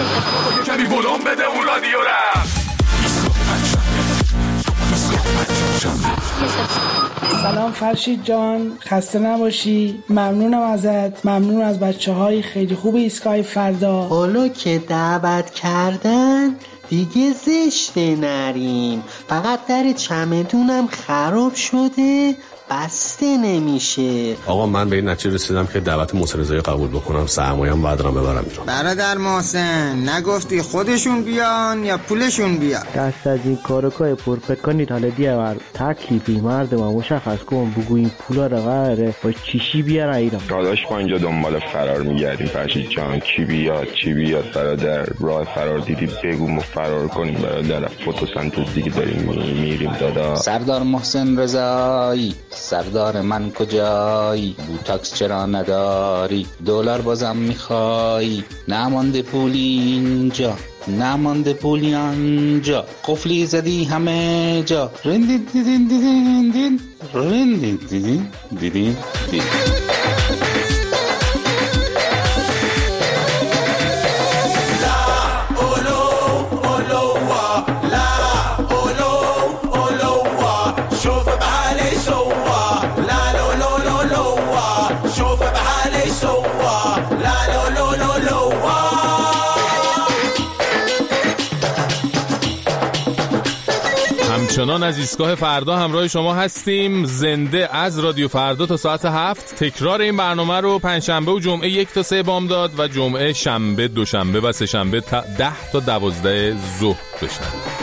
کمی ولوم بده اون رادیو را. سلام فرشید جان، خسته نباشی. ممنونم ازت، ممنون از بچه‌های خیلی خوب ایستگاه فردا. حالا که دعوت کردن دیگه زشته نریم. فقط در چمدونم خراب شده، بسته نمیشه. آقا من به این نتیجه رسیدم که دعوت محسن رضایی قبول بکنم، سرمایه‌ام بعد را ببرم ایران. برادر محسن نگفتی خودشون بیان یا پولشون بیان؟ دست از این کارکای پرفکر کنید. حالا دیگه تکلیفی مردم مشخص کن، بگو این پولا رو قراره با چیشی بیارن ایران. داداش ما اینجا دنبال فرار میگردیم فرشید جان. چی بیاد برادر؟ راه فرار دیدی بگو ما فرار کنیم برادر. فتوسنتز دیگه داریم میریم دادا. سردار محسن رضایی، سردار من کجایی؟ بوتاکس چرا نداری؟ دلار بازم میخوایی؟ نمانده پولی اینجا، نمانده پولی آنجا، قفلی زدی همه جا. رندین دیدین دیدین دین، رندین دیدین دیدین دین. همچنان از ایستگاه فردا همراه شما هستیم، زنده از رادیو فردا تا ساعت 7. تکرار این برنامه رو پنجشنبه و جمعه 1 تا 3 بامداد و جمعه شنبه، دوشنبه و سه شنبه 10 تا 12 ظهر بشنوید.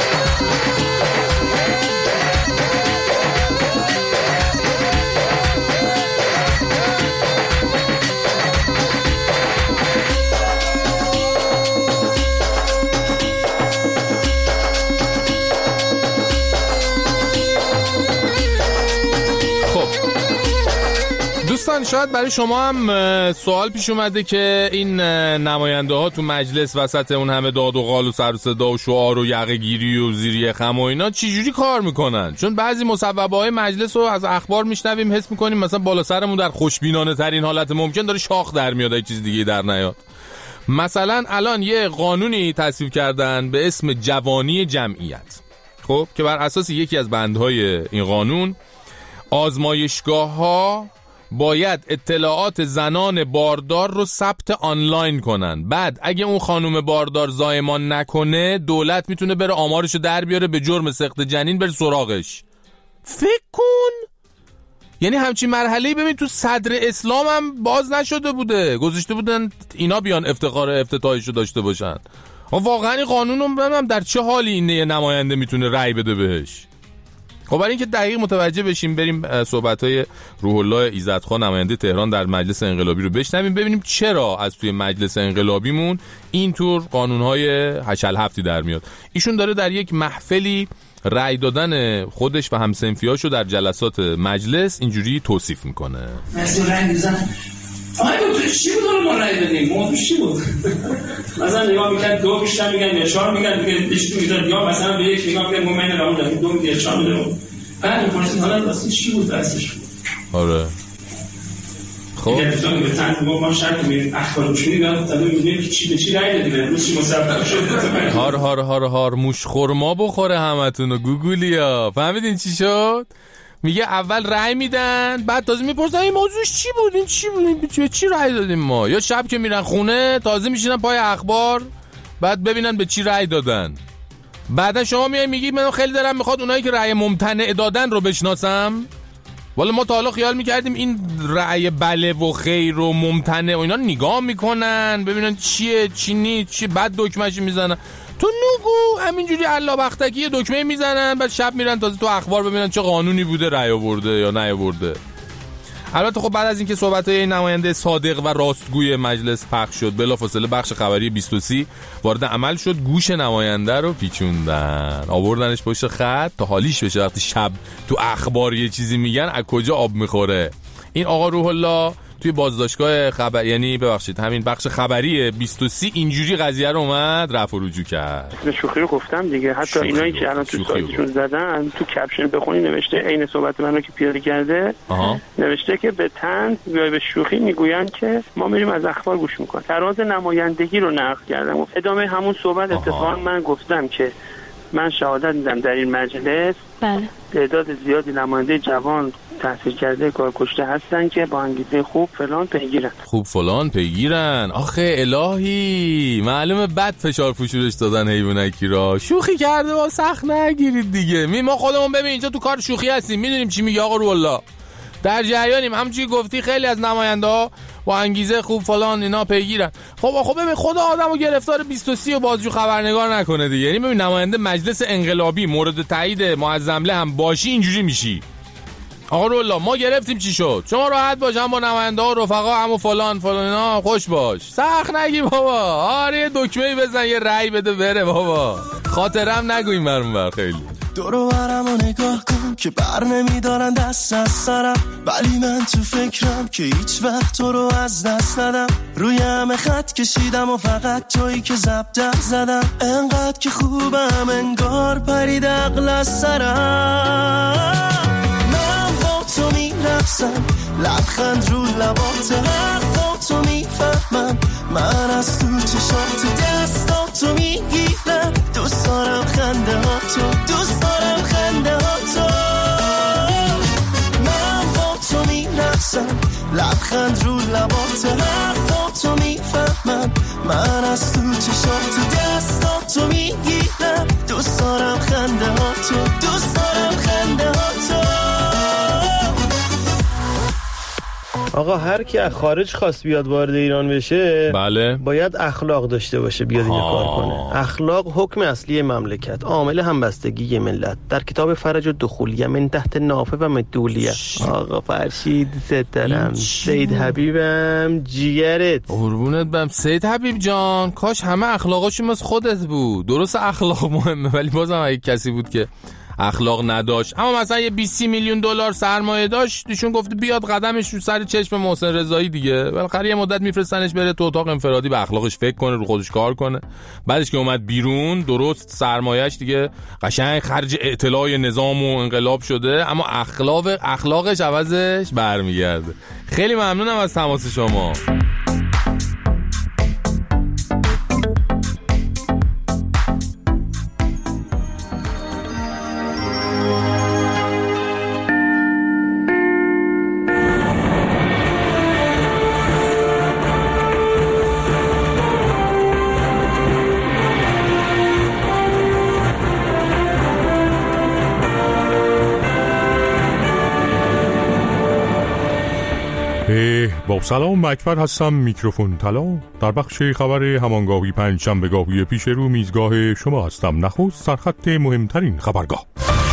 دوستان شاید برای شما هم سوال پیش اومده که این نماینده ها تو مجلس وسط اون همه داد و قال و سر و صدا و شعار و یقه گیری و زیری خم و اینا چجوری کار میکنن؟ چون بعضی مصوبه های مجلس رو از اخبار میشنویم حس میکنیم مثلا بالا سرمون در خوشبینانه ترین حالت ممکن داره شاخ در میاد، یک چیز دیگه در نیاد. مثلا الان یه قانونی تصویب کردن به اسم جوانی جمعیت، خب که بر اساس یکی از بندهای این قانون آزمایشگاه‌ها باید اطلاعات زنان باردار رو ثبت آنلاین کنن. بعد اگه اون خانم باردار زایمان نکنه دولت میتونه بره آمارشو در بیاره، به جرم سقط جنین بره سراغش. فکر کن، یعنی همچین مرحله‌ای ببین تو صدر اسلام هم باز نشده بوده، گذاشته بودن اینا بیان افتخار افتتاحیشو داشته باشن. واقعا این قانون رو ببینم در چه حالی این نماینده میتونه رأی بده بهش. خب برای اینکه دقیق متوجه بشیم بریم صحبت‌های روح الله ایزدخان نماینده تهران در مجلس انقلابی رو بشنویم، ببینیم چرا از توی مجلس انقلابیمون اینطور قانون‌های هشل هفتی در میاد. ایشون داره در یک محفلی رأی دادن خودش و همسنفیاشو در جلسات مجلس اینجوری توصیف میکنه. مثلا رأی میزنن تو چی بود ما رأی دادیم؟ موضوع چی بود؟ مثلا نگاه میکنن 2 بیشتر میگن یا 4 میگن دیگه دیشتون میذارد، یا مثلا به یک نگاه میگن من راه دادیم 2 میگه 4 میذارم. بعد میپرسین حالا واسه چی بود دستش؟ آره خب مثلا به تن ما شرط میریم اخبار روش میگن تا ببینیم که چی به چی رأی دادیم، روز چی مصوب شد. هار هار هار هار موش خرما بخوره همتون و گوگولیا. فهمیدین چی شد؟ میگه اول رأی میدن بعد تازه میپرسن این موضوعش چی بود، این چی بود، این چی رأی دادیم ما. یا شب که میرن خونه تازه میشینن پای اخبار بعد ببینن به چی رأی دادن. بعدا شما میای میگی من خیلی دلم میخواد اونایی که رأی ممتنع دادن رو بشناسم. والا ما تا حالا خیال میکردیم این رأی بله و خیر و ممتنع و اینا نگاه میکنن ببینن چیه چی نیست چی، بعد دکمه‌اش میزنن. تو نگو همینجوری الله بختکی یه دکمه میزنن بعد شب میرن تازه تو اخبار ببینن چه قانونی بوده رأی آورده یا نیاورده. البته خب بعد از اینکه صحبت‌های این نماینده صادق و راستگوی مجلس پخش شد بلافاصله بخش خبری 23 وارد عمل شد، گوش نماینده رو پیچوندن آوردنش پشت خط تا حالیش بشه. وقتی شب تو اخبار یه چیزی میگن از کجا آب میخوره. این آقا روح الله توی بازداشتگاه خبر، یعنی ببخشید همین بخش خبری 23 اینجوری قضیه رو اومد رفع و رجوع کرد. شوخی رو گفتم دیگه. حتی اینایی که الان تو سایتشون زدن تو کپشن بخونی نوشته عین صحبت منو که پیاده کرده. نوشته که به طنز یا به شوخی میگویند که ما میریم از اخبار گوش میکنیم. تراز نمایندگی رو نقل کردم. ادامه همون صحبت اتفاقا من گفتم که من شهادت میدم در این مجلس تعداد زیادی نماینده جوان تحصیل کرده کار کشته هستن که با انگیزه خوب فلان پیگیرن. آخه الهی معلومه بد فشار فشورش دادن حیوانکی را. شوخی کرده با سخت نگیرید دیگه. ما خودمون ببین اینجا تو کار شوخی هستیم، میدونیم چی میگه آقا روالله. در جریانیم. همونجوری گفتی خیلی از نماینده ها با انگیزه خوب فلان اینا پیگیرن. خب ببین خدا آدمو گرفتار 23 و بازجو خبرنگار نکنه دیگه. یعنی ببین نماینده مجلس انقلابی مورد تایید معظمله هم باشی اینجوری میشی. آقا رولا ما گرفتیم چی شد؟ شما راحت باش، هم با نماینده ها رفقا هم و فلان اینا خوش باش. سخت نگی بابا. آره دکمه‌ای بزن یه رأی بده بره بابا. خاطرم نگویم برام خیلی. دورو برم و نگاه کن که بر نمیدارن دست از سرم، ولی من تو فکرم که هیچ وقت تو رو از دست ندم. روی همه خط کشیدم و فقط تویی که زبدر زدم. انقدر که خوبم انگار پرید عقل از سرم. من با تو میرقصم لبخند رو لبات، حرفا تو میفهمم من از تو چشات، دستا تو میگیرم. دوست دارم خنده ها تو، دوست دارم خنده ها تو. من با تو میرقصم لبخند رو لبات، حرفا تو میفهمم من از تو چشات، دستا تو میگیرم. دوست دارم خنده ها تو، دوست دارم خنده ها تو. آقا هر کی از خارج خواست بیاد وارد ایران بشه بله باید اخلاق داشته باشه بیاد اینجا کار کنه. اخلاق حکم اصلی مملکت، عامل همبستگی ملت. در کتاب فرج الدخولیه من تحت نافه و مدولیه. آقا فرشید سترم سید حبیبم جیگرت قربونت برم سید حبیب جان. کاش همه اخلاقاشون مثل خودت بود. درست اخلاق مهمه ولی بازم اگه کسی بود که اخلاق نداشت، اما مثلا یه 20 میلیون دلار سرمایه داشت، ایشون گفته بیاد قدمش رو سر چشم محسن رضایی دیگه، بالاخره یه مدت میفرستنش بره تو اتاق انفرادی به اخلاقش فکر کنه، رو خودش کار کنه. بعدش که اومد بیرون درست سرمایه‌اش دیگه قشنگ خرج اطلاع نظام و انقلاب شده، اما اخلاقش عوضش برمیگرده. خیلی ممنونم از تماس شما. با سلام اکبر هستم، میکروفون طلا. در بخش خبر همانگاهی پنجشنبه‌گاهی پیش رو میزگاه شما هستم. نخست سرخط مهمترین خبرگاه.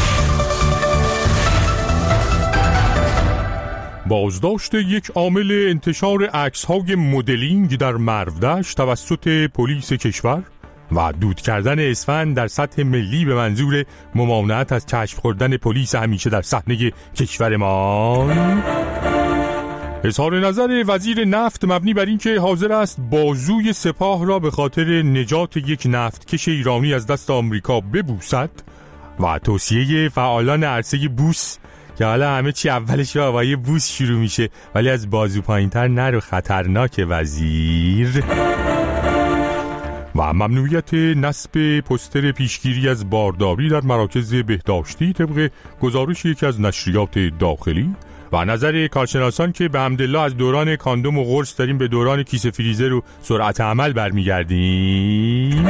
بازداشت یک عامل انتشار عکس‌های مدلینگ در مرودشت توسط پلیس کشور و دود کردن اسفند در سطح ملی به منظور ممانعت از کشف خوردن پلیس همیشه در صحنه کشورمان. اظهار نظر وزیر نفت مبنی بر این که حاضر است بازوی سپاه را به خاطر نجات یک نفتکش ایرانی از دست آمریکا ببوسد و توصیه فعالان عرصه بوس که حالا همه چی اولش با یه بوس شروع میشه ولی از بازو پایین‌تر نرو خطرناک وزیر. و ممنوعیت نصب پوستر پیشگیری از بارداری در مراکز بهداشتی طبق گزارش یکی از نشریات داخلی و نظر کارشناسان که به حمدالله از دوران کاندوم و قرص داریم به دوران کیسه فریزر و سرعت عمل برمیگردیم.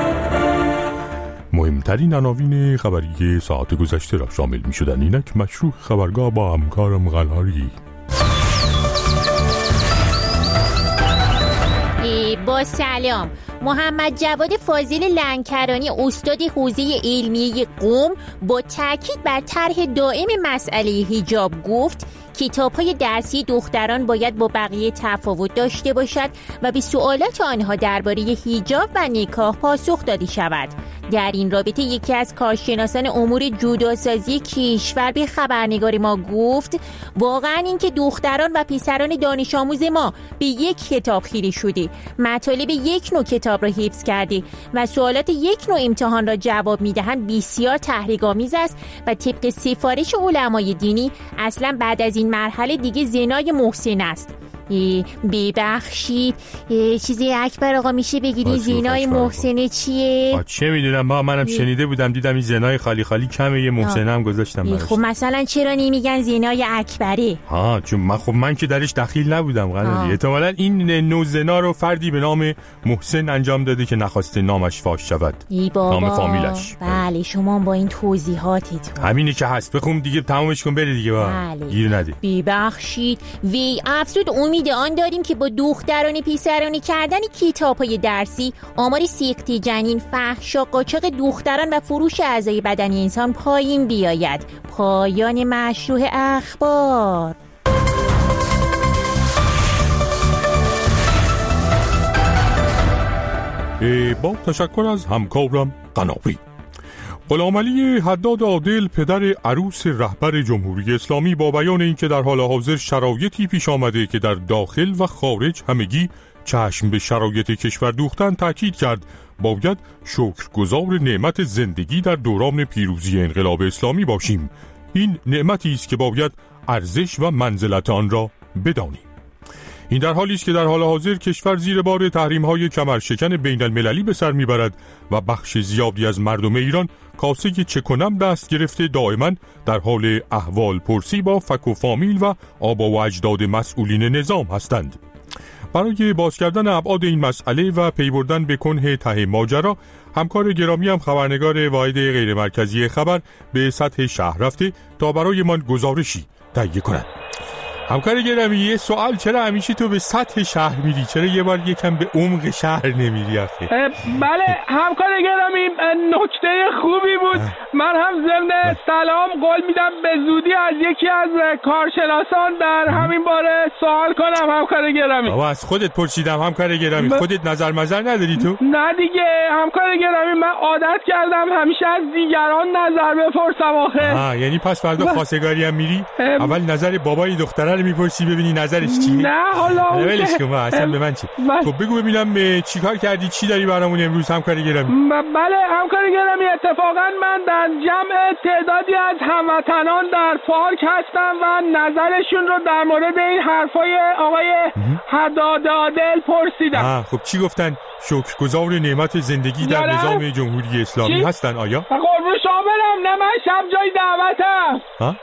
مهمترین عناوین خبری ساعت گذشته را شامل می شدن. اینک مشروع خبرگاه با همکارم غلاری. با سلام، محمد جواد فاضل لنکرانی استاد حوزه علمیه قم با تاکید بر طرح دائم مسئله حجاب گفت کتاب‌های درسی دختران باید با بقیه تفاوت داشته باشد و به سوالات آنها درباره حجاب و نکاح پاسخ داده شود. در این رابطه یکی از کارشناسان امور جداسازی کشور به خبرنگار ما گفت واقعا این که دختران و پسران دانش آموز ما به یک کتاب خیره شده، مطالب یک نوع کتاب را حفظ کرده و سوالات یک نوع امتحان را جواب میدهند بسیار تحریک‌آمیز است و طبق سفارش علمای دینی اصلا بعد از این مرحله دیگه زنای محسن است. ببخشید چیزی اکبر آقا میشه بگیری زینای محسنه چیه؟ چه میدونم با منم شنیده بودم دیدم این زینای خالی خالی کمه یه محسنه هم گذاشتم. خب مثلا چرا نمیگن زینای اکبره؟ چون من که درش دخیل نبودم قدری. احتمالاً این نوع زنا رو فردی به نام محسن انجام داده که نخواسته نامش فاش شود، نام فامیلش. بله شما با این توضیحاتتون همینی که هست. بخوام دیگه تمامش کن بره دیگه گیر نده. ببخشید وی افسود امید آن داریم که با دختران پسرانی کردن کتاب‌های درسی آمار سیقط جنین، فحشا، قاچاق دختران و فروش اعضای بدنی انسان پایین بیاید. پایان مشروع اخبار. با تشکر از همکارم قناوی. غلامعلی حداد عادل پدر عروس رهبر جمهوری اسلامی با بیان اینکه در حال حاضر شرایطی پیش آمده که در داخل و خارج همگی چشم به شرایط کشور دوختن تاکید کرد باید شکرگزار نعمت زندگی در دوران پیروزی انقلاب اسلامی باشیم. این نعمتی است که باید ارزش و منزلت آن را بدانیم. این در حالی است که در حال حاضر کشور زیر بار تحریم‌های کمرشکن بین المللی به سر میبرد و بخش زیادی از مردم ایران کاسه چه کنم دست گرفته دائما در حال احوال پرسی با فک و فامیل و آبا و اجداد مسئولین نظام هستند. برای باز کردن ابعاد این مسئله و پی بردن به کنه ته ماجرا، همکار گرامی هم خبرنگار واحد غیر مرکزی خبر به سطح شهر رفته تا برای من گزارشی تهیه کند. همکار گرامی یه سوال، چرا همیشه تو به سطح شهر میری؟ چرا یه بار یکم به عمق شهر نمیری آخه؟ بله همکار گرامی نکته خوبی بود. من هم ضمن سلام قول میدم به زودی از یکی از کارشناسان در همین باره سوال کنم همکار گرامی. بابا از خودت پرسیدم همکار گرامی. خودت نظر نداری تو؟ نه دیگه همکار گرامی، من عادت کردم همیشه از دیگران نظر بپرسم آخه. یعنی پس فردا خواستگاری هم میری؟ اول نظر بابای دختره رو میپرسی ببینی نظرش چیه؟ نه حالا ولش کن اصلا به من چی؟ خب بگو ببینم چیکار کردی، چی داری برامون امروز همکار گرامی؟ بله همکار گرامی، اتفاقا من در جمع تعدادی از هموطنان در پارک هستم و نظرشون رو در مورد این حرفای آقای حداد عادل پرسیدم. خب چی گفتن؟ شکرگزار نعمت زندگی در نظام جمهوری اسلامی هستن آیا؟ قربون شاملم، نه من شب جای دعوتم.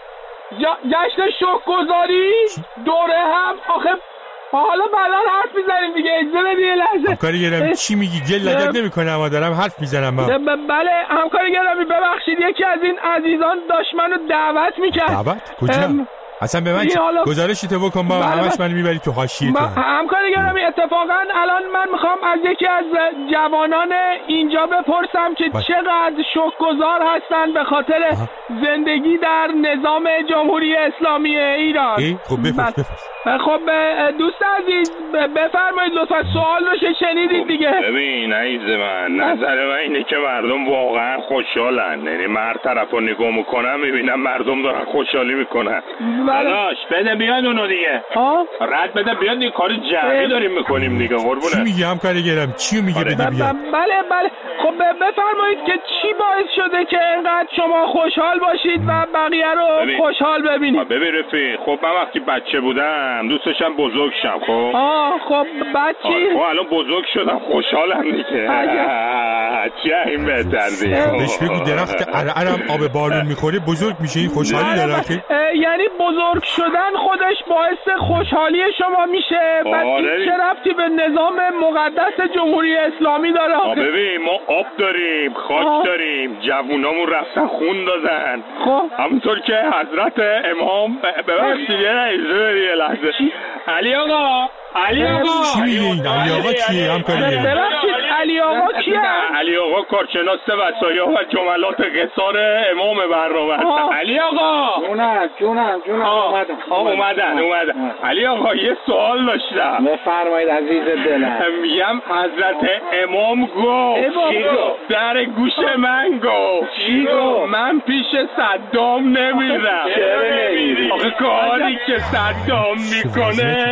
جشن شکرگزاری دوره هم آخه حالا بلان حرف میزنیم دیگه، اجازه بدید یه لحظه. همکار گرامی چی میگی؟ گل لگد نمیکنه اما دارم حرف میزنم. بله همکار گرامی ببخشید یکی از این عزیزان داشت منو دعوت میکرد. دعوت؟ کجا؟ اصلا به من گزارشی تو بکن با همش من میبری تو حاشیه تو. همکار گرامی اتفاقا الان من میخوام از یکی از جوانان اینجا بپرسم که چقدر شکرگزار هستن به خاطر زندگی در نظام جمهوری اسلامی ایران. خب بپرس. خب دوست عزیز بفرمایید لطفا سوال رو شنیدید دیگه. ببین عزیز من، نظر من اینه که مردم واقعا خوشحالن. یعنی هر طرفو نگاه میکنم میبینم مردم دارن خوشحالی میکنن. داداش بده بیاد اونو دیگه. رد بده بیاد دیگه، کار جمعی داریم میکنیم دیگه قربونه. چی میگی همکار گرامی؟ چی میگه بده بیاد؟ بله خب بفرمایید که چی باعث شده که اینقدر شما خوشحال باشید و بقیه رو خوشحال ببینید؟ ببین رفیق، خب من وقتی بچه بودم دوست داشتم بزرگ شم. خب بچی؟ خب الان بزرگ شدم خوشحالم دیگه. چه این بهتر دیگه. بهش بگو درخت عرعرم آب بارون میخوره بزرگ میشه، این خوشحالی داره که؟ یعنی بزرگ شدن خودش باعث خوشحالی شما میشه؟ بعد این چه ربطی به نظام مقدس جمهوری اسلامی داره؟ ببین ما آب داریم، خاک داریم، جوونامون رفتن خون دادن. همونطور که حضرت امام ببخشید یه لحظه علی آقا چی میگه این؟ علی آقا چیه همکاری؟ ببخشید علی آقا کیه؟ علی آقا کارشناس وصایا و جملات قصار امام برنامه. علی آقا جونم اومدن. علی آقا یه سوال داشتم. بفرمایید عزیز دلم. میگم حضرت امام گفت در گوش من گفت من پیش صدام نمیرم. آخه کاری که صدام میکنه.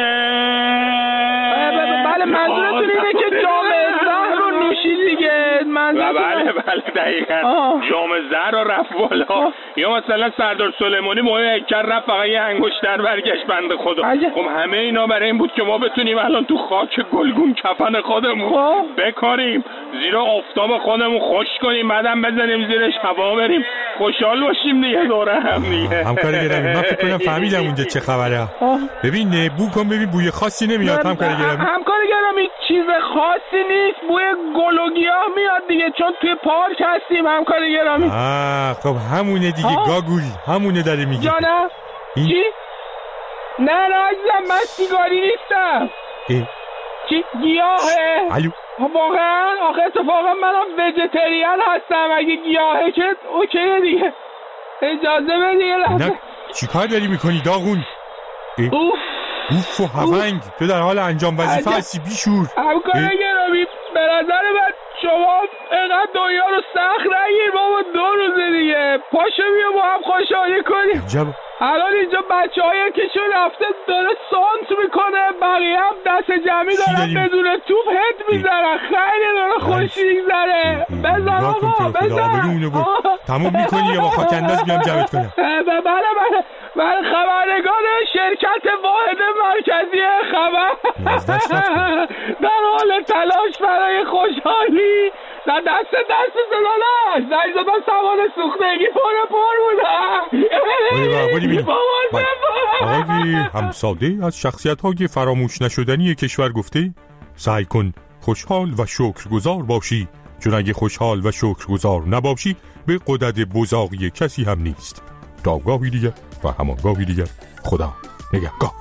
بله منظورتون اینه که جام زهر رو نوشی دیگه. بله دقیقا جام زهر رو رفت بالا. یا مثلا سردار سلیمانی موقع هیکل رفت فقط یه انگشتر برگشت بنده خدا. خب همه اینا برای این بود که ما بتونیم الان تو خاک گلگون کفن خودمون بکاریم، زیرا آفتاب خودمون خوش کنیم، بعدم بزنیم زیرش هوا بریم خوشحال باشیم دیگه دوره هم دیگه. همکار گرامی من فکر کنم فهمیدم اونجا چه خبره. ببین بو کن ببین بوی خاصی نمیاد. همکار گرامی چیز خاصی نیست، بوی گل و گیاه میاد دیگه، چون توی پارک هستیم. همکار گرامی خب همونه دیگه گاگول همونه داره میگه. جانم چی؟ نه عزیزم من سیگاری نیستم. چی؟ گیاهه. الو واقعا آخه اتفاقا منم ویژیتریان هستم. اگه گیاهه که اوکیه دیگه. اجازه بده یه لحظه. چی کار داری میکنی داغون؟ اوف و هونگ تو در حال انجام وظیفه هستی بیشور. همکار گرامی به نظر من شما اینقدر دنیا رو سخت نگیر بابا. 2 روزه دیگه پاشو بیا با هم خوشحالی کنیم. الان اینجا بچه های کشون رفته داره سانت میکنه، بقیه هم دست جمعی دارن بدون توپ هد میزنن. خیلی داره خوش میگذره. بزن آقا بزن. تموم میکنی یا با خاک انداز بیام جمعت کنم؟ بله خبرنگار شرکت واحد مرکزی خبر در حال تلاش برای خوشحالی در دست زلالش زنگ زدن سوان سوختگی پر بودن. بودی بینیم آقای همساده از شخصیت‌های فراموش نشدنی کشور گفته سعی کن خوشحال و شکرگزار باشی، چون اگه خوشحال و شکرگزار نباشی به قدرت بزاقی کسی هم نیست. تا گاهی دیگر و همان گاهی دیگر خدا نگهدار.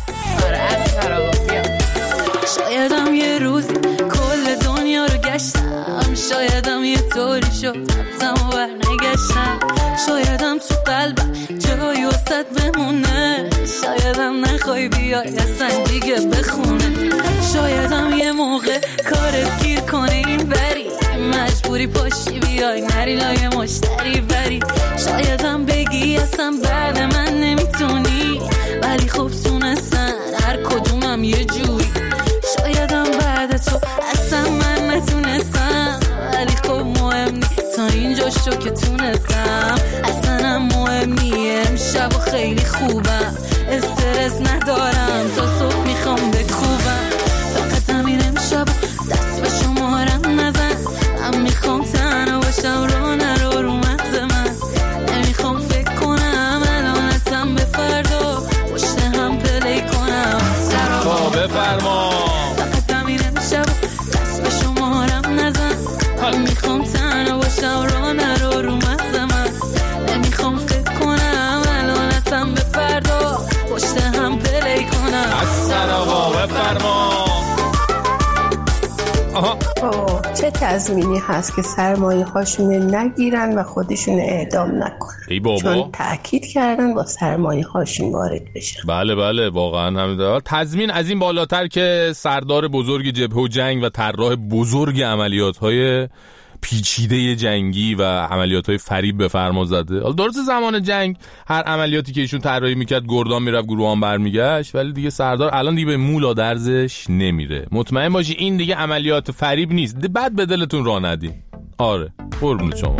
شایدم یه روز کل دنیا رو گشتم، شایدم یه طوری شد رفتم و برنگشتم، شایدم تو قلبم جایی وسط بمونه، شایدم نخوای بیای اصلا دیگه بخونه، شایدم یه موقع کارت گیر کنه این بری مجبوری پاشی بیای نری لای مشتری بری، شایدم بگی اصلا بعد من نمیتونی ولی خب تونستن هر کدومم یه جوری، شایدم بعد تو اصلا من نتونستم ولی خب مهم نی تا اینجا شو که تونستم، اصلا هم مهم نی امشب و خیلی خوبم استرس ندارم تا صبح میخوام بکوبم، فقط همین امشب دست به شمارم نزن، من میخوام تنها باشم رو نرو رو مغز من، نمیخوام فکر کنم الان اصلا به فردا پشت هم پلی کنم با بفرما فقط همین امشب دست به شمارم نزن، من میخوام تنها باشم رو نرو رو مغز من، نمیخوام فکر کنم الان اصلا به فردا پشت هم پلی کنم اصلا آقا بفرما. چه تضمینی هست که سرمایه هاشون نگیرن و خودشون اعدام نکنن؟ ای بابا چون تأکید کردن با سرمایه هاشون وارد بشن. بله واقعا همین تضمین از این بالاتر که سردار بزرگ جبهه و جنگ و طراح بزرگ عملیات‌های پیچیده جنگی و عملیات‌های فریب به فرما زده. درسته زمان جنگ هر عملیاتی که ایشون طراحی میکرد گردان میرفت گروهان برمیگشت، ولی دیگه سردار الان دیگه به مولا درزش نمیره. مطمئن باشی این دیگه عملیات فریب نیست. بعد به دلتون راه ندین. آره قربون شما.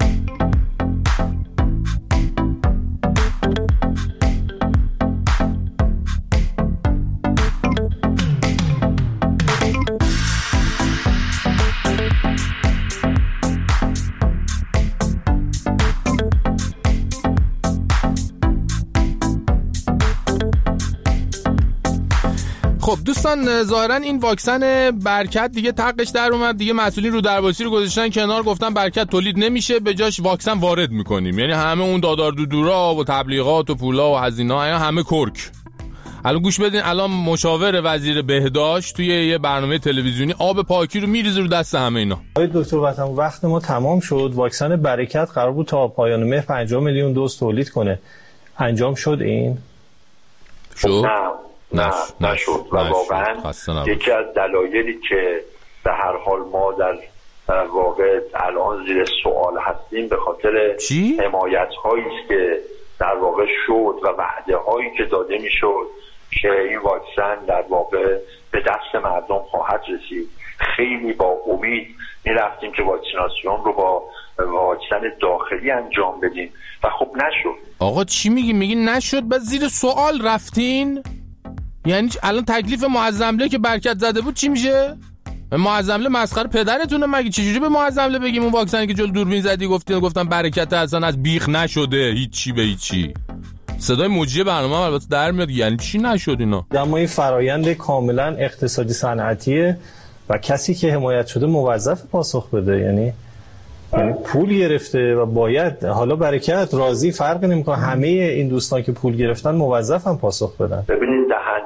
خب دوستان ظاهرا این واکسن برکت دیگه تقش در اومد دیگه، مسئولین رو درواسی رو گذاشتن کنار، گفتن برکت تولید نمیشه به جاش واکسن وارد میکنیم، یعنی همه اون دادار دودورا و تبلیغات و پولا و هزینه‌ها همه کرک. الان گوش بدین، الان مشاور وزیر بهداشت توی یه برنامه تلویزیونی آب پاکی رو میریزه رو دست همه اینا. آقای دکتر وطن، وقت ما تمام شد. واکسن برکت قرار بود تا پایان مهر 50 میلیون دوز تولید کنه. انجام شد این؟ شد؟ نه نشد و واقعا یکی از دلایلی که به هر حال ما در واقع الان زیر سوال هستیم به خاطر حمایت هایی است که در واقع شد و وعده هایی که داده میشد که این واکسن در واقع به دست مردم خواهد رسید. خیلی با امید میرفتیم که واکسیناسیون رو با واکسن داخلی انجام بدیم و خب نشد. آقا چی میگی نشد؟ بعد زیر سوال رفتین؟ یعنی الان تکلیف معظمله که برکت زده بود چی میشه؟ معظمله مسخره پدرتونه مگه؟ چجوری به معظمله بگیم اون واکسنی که جلو دوربین زدی گفتن برکت اصلا از بیخ نشده هیچی به هیچی؟ صدای موجی برنامه هم البته در میاد. یعنی چی نشد اینا؟ اما این فرایند کاملا اقتصادی صنعتیه و کسی که حمایت شده موظف پاسخ بده. یعنی پول گرفته و باید، حالا برکت راضی فرق نمیکنه، همه این دوستان که پول گرفتن موظفن پاسخ بدن. ببین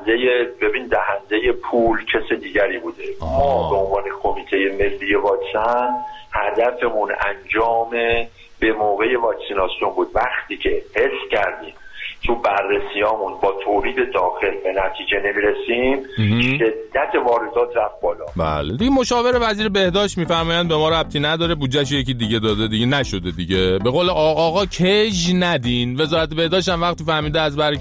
دهنده پول کس دیگری بوده. ما به عنوان کمیته ملی واکسن هدفمون انجام به موقع واکسیناسیون بود. وقتی که حس کردیم تو بررسیامون با تولید داخل به نتیجه نمیرسیم شدت واردات رفت بالا. بله دیگه مشاور وزیر بهداشت میفرمایند به ما ربطی نداره، بودجهش یکی دیگه داده دیگه نشده دیگه. به قول آقا کج ندین. وزارت بهداشت هم وقتی فهمیده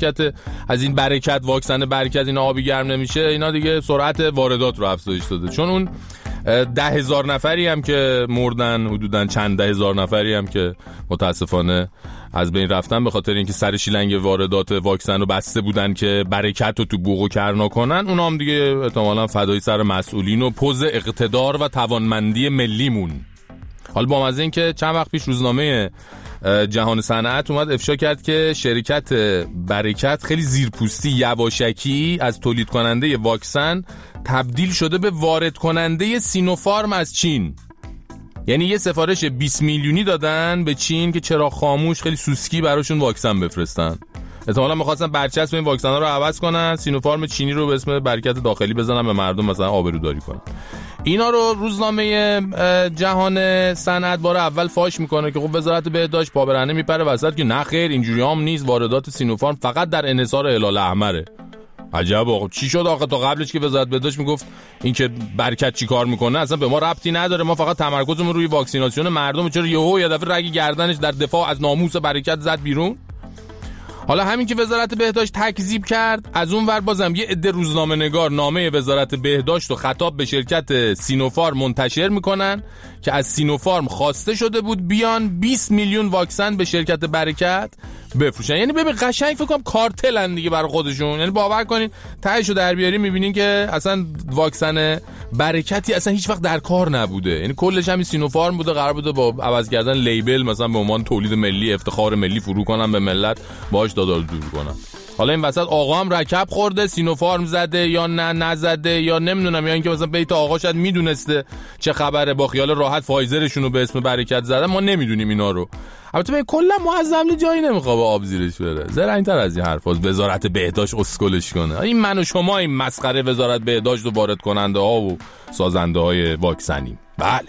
از این برکت واکسن برکت اینا آبی گرم نمیشه، اینا دیگه سرعت واردات رو افزایش داده. چون اون 10,000 نفری هم که مردن، حدوداً چند 10,000 نفری هم که متاسفانه از بین رفتن به خاطر اینکه سر شیلنگ واردات واکسن رو بسته بودن که برکت رو تو بوق و کرنا کنن، اونا هم دیگه احتمالاً فدای سر مسئولین و پوز اقتدار و توانمندی ملیمون. حالا با مزه این که چند وقت پیش روزنامه جهان صنعت اومد افشا کرد که شرکت برکت خیلی زیرپوستی یواشکی از تولید کننده واکسن تبدیل شده به وارد کننده سینوفارم از چین. یعنی یه سفارش 20 میلیونی دادن به چین که چرا خاموش خیلی سوسکی براشون واکسن بفرستن. احتمالاً می‌خواستن برچسب این واکسن‌ها رو عوض کنن، سینوفارم چینی رو به اسم برکت داخلی بزنن، به مردم مثلا آبروداری کنن. اینا رو روزنامه جهان صنعت بار اول فاش میکنه که خب وزارت بهداشت پابرهنه میپره وسط که نه خیر اینجوری هم نیست، واردات سینوفارم فقط در انحصار هلال احمره. عجب آقا چی شد آقا؟ تا قبلش که وزارت بهداشت میگفت این که برکت چی کار میکنه اصلا به ما ربطی نداره، ما فقط تمرکزمون روی واکسیناسیون مردم. چرا یه دفعه رگ گردنش در دفاع از ناموس برکت زد بیرون؟ حالا همین که وزارت بهداشت تکذیب کرد، از اون ور بازم یه عده روزنامه نگار نامه وزارت بهداشت و خطاب به شرکت سینوفارم منتشر میکنن که از سینوفارم خواسته شده بود بیان 20 میلیون واکسن به شرکت برکت بفروشن. یعنی ببین قشنگ فکر کنم کارتلن دیگه برای خودشون. یعنی باور کنین تهشو در بیاری میبینین که اصلا واکسن برکتی اصلا هیچ وقت در کار نبوده. یعنی کلش همین سینوفارم بوده، قرار بوده با عوض کردن لیبل مثلا به عنوان تولید ملی، افتخار ملی فرو کنن به ملت، باهاش دادار دور کنن. حالا این وسط آقا هم رکب خورده، سینوفارم زده یا نه نزده یا نمیدونم، یا اینکه مثلا بیت آقا شاید میدونسته چه خبره، با خیال راحت فایزرشون رو به اسم برکت زدن. ما نمیدونیم اینا رو. البته به کلا معظملی جایی نمیخواد با آب زیرش بره. زرنگ‌تر از این حرفاست وزارت بهداشت اسکلش کنه. این من و شما این مسخره وزارت بهداشت و وارد کننده ها و سازنده های واکسنیم. بله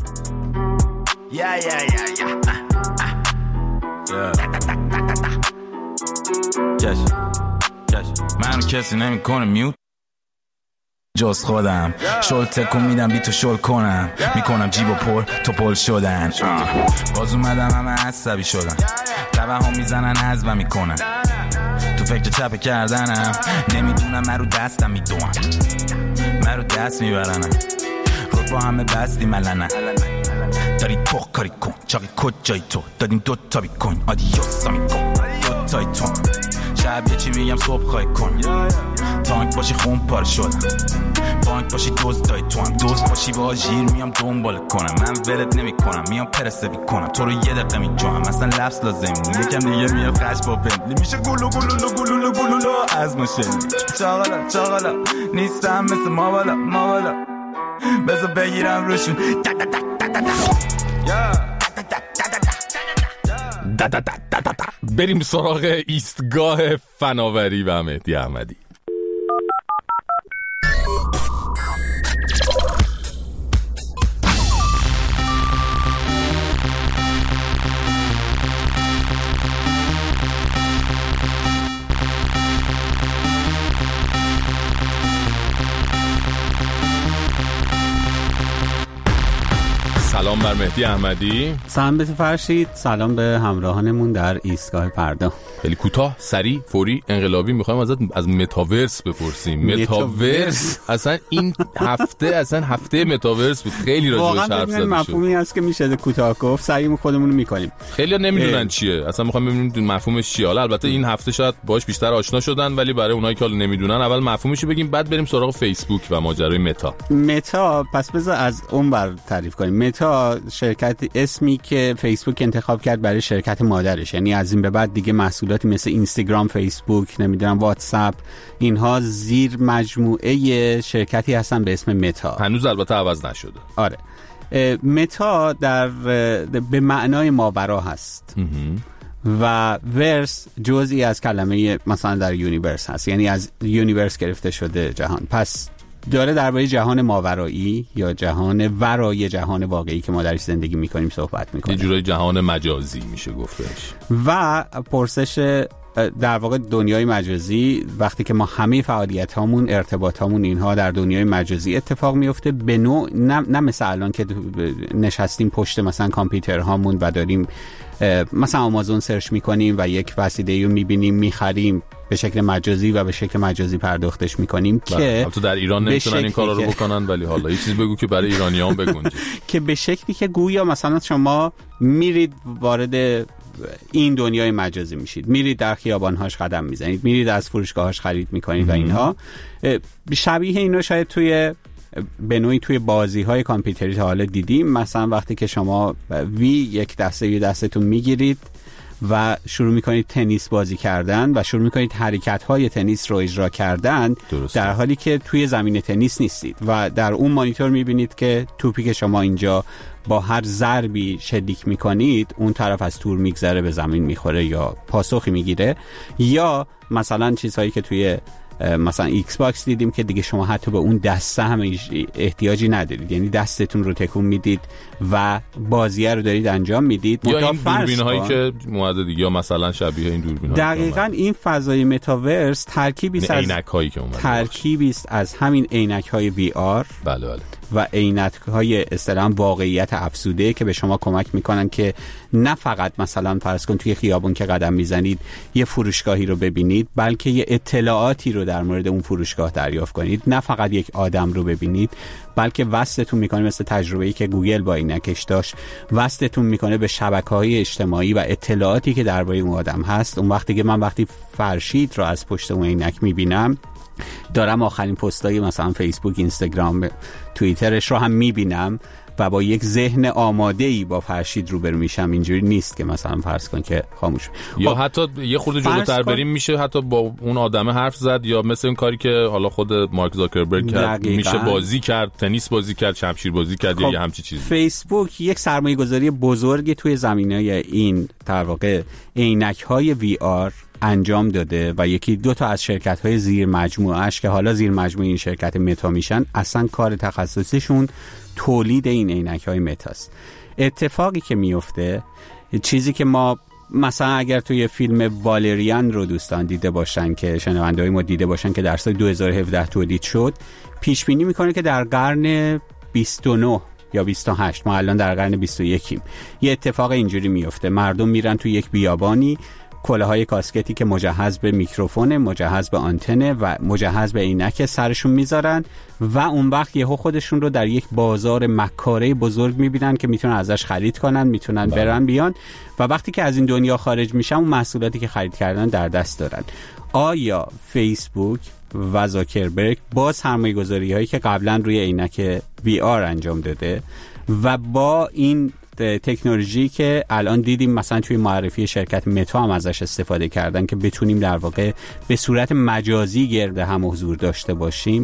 منو کسی نمیکنه میوت جز خودم، شل تکون میدم بی تو شل کنم، میکنم جیبو پر تو پل شدن. باز اومدم همه عصبی شدن، توهم میزنن حزبم میکنن، تو فکر چپه کردنم، نمیدونم من رو دستم میدونم، من رو دست میبرنم، رو با همه بستی ملنه، داری تو کاری کن چاقی کجایی تو، دادیم دو تا بیکن آدیوسا میکن دو تای تو، شب یه چی میگم صبح خواهی کن، تانک باشی خون پاره شدم، بانک باشی دوز دای تو هم دوز باشی با جیر میام دنبال کنم، من ولت نمی کنم میام پرسه بی کنم، تو رو یه دقیقه می جوام اصلا لفظ لازم یکم دیگه میام خش با بند میشه گلو گلولو گلولو از ماشین چاقالا نیستم مثل ما بالا بذار بگیرم روشون بریم سراغ ایستگاه فناوری و مهدی احمدی. سلام بر مهدی احمدی. سلام به فرشید، سلام به همراهانمون در ایستگاه فردا. خیلی کوتاه، سریع، فوری، انقلابی میخوایم ازت از متاورس بپرسیم. متاورس اصلا این هفته متاورس بود، خیلی راجعش حرف زده شد. مفهومی هست که میشه کوتاه گفت، سریع خودمون میکنیم. خیلی‌ها نمیدونن چیه، اصلا میخوام ببینیم مفهومش چیه. حالا البته این هفته شاید باهاش بیشتر آشنا شدن، ولی برای اونایی که حالا نمیدونن اول مفهومش رو بگیم، بعد بریم سراغ فیسبوک و ماجرای متا. پس بذار از اون بر تعریف کنیم. متا شرکت اسمی که فیسبوک انتخاب کرد برای شرکت مادرش، یعنی از این به بعد دیگه محصولاتی مثل اینستاگرام، فیسبوک، نمیدونم واتساپ، اینها زیر مجموعه شرکتی هستن به اسم متا. هنوز البته عوض نشده. آره. متا به معنای ماورا هست و ورس جزئی از کلمه مثلا در یونیورس هست، یعنی از یونیورس گرفته شده جهان. پس داره درباره جهان ماورایی یا جهان ورای جهان واقعی که ما درش زندگی میکنیم صحبت میکنیم. یه جورای جهان مجازی میشه گفتش. و پرسش در واقع دنیای مجازی، وقتی که ما همه فعالیت هامون، ارتباط هامون، اینها در دنیای مجازی اتفاق میفته، به نوع نه مثل الان که نشستیم پشت مثلا کامپیوتر هامون و داریم مثلا آمازون سرچ میکنیم و یک وسیله رو میبینیم میخریم به شکل مجازی و به شکل مجازی پرداختش میکنیم که البته در ایران نمیتونن این کارا رو بکنن، ولی حالا یه چیزی بگو که برای ایرانیان بگونجه. که به شکلی که گویا مثلا شما میرید وارد این دنیای مجازی میشید، میرید در خیابان‌هاش قدم میزنید، میرید از فروشگاه‌هاش خرید میکنید و اینها. شبیه اینا شاید به نوعی توی بازی‌های کامپیوتری تا حالا دیدیم. مثلا وقتی که شما یک دستتون میگیرید و شروع میکنید تنیس بازی کردن و شروع میکنید حرکت‌های تنیس رو اجرا کردن، در حالی که توی زمین تنیس نیستید و در اون مانیتور میبینید که توپی که شما اینجا با هر ضربی شلیک میکنید اون طرف از تور میگذره، به زمین میخوره یا پاسخی میگیره. یا مثلا چیزهایی که توی مثلا ایکس باکس دیدیم که دیگه شما حتی به اون دسته هم احتیاجی ندارید، یعنی دستتون رو تکون میدید و بازیه رو دارید انجام میدید. یا این دوربین هایی که مواد دیگه، یا مثلا شبیه این دوربین ها. دقیقاً این فضای متاورس ترکیبی است از عینک هایی که اومده، ترکیبی است از همین عینک های وی آر و عینک های اصطلاحاً واقعیت افزوده که به شما کمک میکنن که نه فقط مثلا فرض کن توی خیابون که قدم میزنید یه فروشگاهی رو ببینید، بلکه یه اطلاعاتی رو در مورد اون فروشگاه دریافت کنید. نه فقط یک آدم رو ببینید، بلکه وصلتون میکنه، مثل تجربه‌ای که گوگل با عینکش داشت، وصلتون میکنه به شبکه‌های اجتماعی و اطلاعاتی که درباره اون آدم هست. اون وقتی که من وقتی فرشید رو از پشت اون عینک میبینم، دارم آخرین پستای مثلا فیسبوک، اینستاگرام، توییترش رو هم میبینم و با یک ذهن آماده‌ای با فرشید روبرو میشم. اینجوری نیست که مثلا فرض کن که خاموش، یا حتی یه خورده جلوتر بریم میشه حتی با اون آدم حرف زد، یا مثل این کاری که حالا خود مارک زاکربرگ کرد، میشه بازی کرد، تنیس بازی کرد، شمشیر بازی کرد، یا همچین چیزی. فیسبوک یک سرمایه‌گذاری بزرگی توی زمینه این در واقع عینک‌های وی آر انجام داده و یکی دو تا از شرکت‌های زیر مجموعه‌اش که حالا زیر مجموعه این شرکت متا میشن، اصلا کار تخصصیشون تولید این عینک‌های متاست. اتفاقی که میفته، چیزی که ما مثلا اگر توی فیلم والریان رو دوستان دیده باشن، که شنونده‌های ما دیده باشن، که در سال 2017 تولید شد، پیش بینی میکنه که در قرن 29 یا 28، ما الان در قرن 21 یه اتفاق اینجوری میفته. مردم میرن توی یک بیابانی، کلاهای کاسکتی که مجهز به میکروفونه، مجهز به آنتنه و مجهز به عینک سرشون میذارن و اون وقت یهو خودشون رو در یک بازار مکاره بزرگ میبینن که میتونن ازش خرید کنن، میتونن برن بیان و وقتی که از این دنیا خارج میشن اون محصولاتی که خرید کردن در دست دارن. آیا فیسبوک و زاکربرگ با سرمایه‌گذاری هایی که قبلا روی عینک وی آر انجام داده و با این تکنولوژی که الان دیدیم مثلا توی معرفی شرکت متا هم ازش استفاده کردن که بتونیم در واقع به صورت مجازی گرد هم حضور داشته باشیم،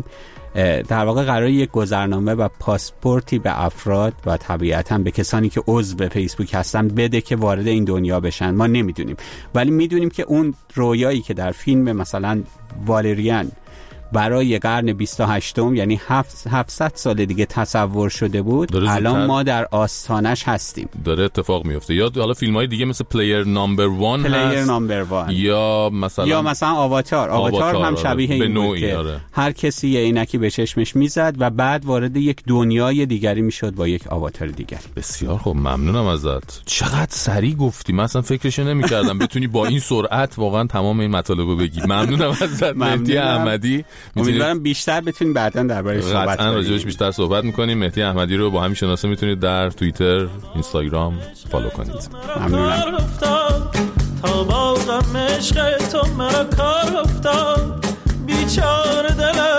در واقع قراره یک گذرنامه و پاسپورتی به افراد و طبیعتاً به کسانی که عضو فیسبوک هستن بده که وارد این دنیا بشن. ما نمیدونیم، ولی میدونیم که اون رویایی که در فیلم مثلا والریان برای قرن 28 یعنی 700 سال دیگه تصور شده بود، الان ما در آستانش هستیم. داره اتفاق میفته. یا حالا فیلم‌های دیگه مثل پلیر نمبر 1 هست، یا مثلا آواتار هم شبیه این بود که هر کسی یه عینکی به چشمش میزد و بعد وارد یک دنیای دیگری میشد با یک آواتار دیگر. بسیار خوب، ممنونم ازت. چقدر سریع گفتی، من اصلا فکرش نمی‌کردم بتونی با این سرعت واقعا تمام این مطالب رو بگی. ممنونم ازت مهدی احمدی. امیدوارم بیشتر بتونیم بعداً درباره‌اش صحبت کنیم. قطعاً راجعش بیشتر صحبت می‌کنیم. مهدی احمدی رو با همین شناسه میتونید در توییتر، اینستاگرام فالو کنید. ممنونم. تا با غم عشق تو مرا کار افتاد، بیچاره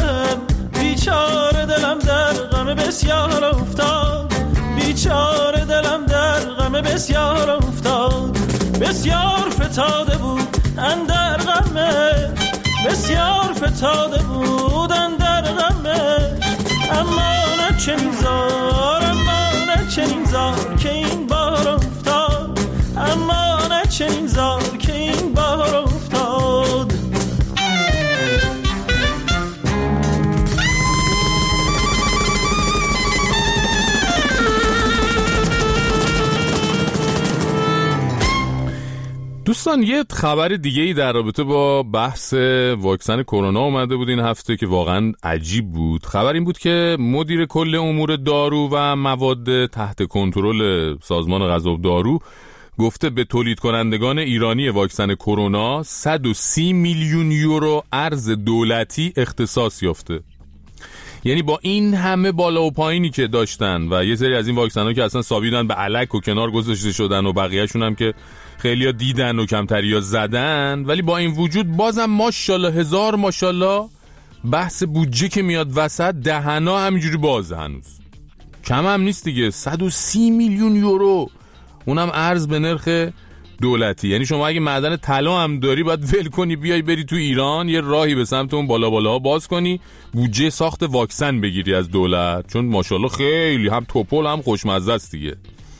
دلم در غم بسیار افتاد، بیچاره دلم در غم بسیار افتاد، بسیار فتاده بود اندر غمه، بسیار فتاده بود اندر غمه، اما نه چنین زار که این بار افتاد، اما نه چنین زار که این بار افتاد. دوستان، یه خبر دیگه‌ای در رابطه با بحث واکسن کرونا اومده بود این هفته که واقعا عجیب بود. خبر این بود که مدیر کل امور دارو و مواد تحت کنترل سازمان غذا و دارو گفته به تولید کنندگان ایرانی واکسن کرونا 130 میلیون یورو ارز دولتی اختصاص یافته. یعنی با این همه بالا و پایینی که داشتن و یه سری از این واکسن‌ها که اصلا سابیدن به الک و کنار گذاشته شدن و بقیه‌شون هم که خیلی‌ها دیدن و کمتریا زدن، ولی با این وجود بازم ماشاءالله هزار ماشاءالله بحث بودجه که میاد وسط دهنا همینجوری بازه، هنوز کم هم نیست دیگه. 130 میلیون یورو، اونم ارز به نرخ دولتی. یعنی شما اگه معدن طلا هم داری باید ول کنی بیای بری تو ایران یه راهی به سمت اون بالا بالاها باز کنی، بودجه ساخت واکسن بگیری از دولت، چون ماشاءالله خیلی هم توپل هم خوشمزه است دیگه.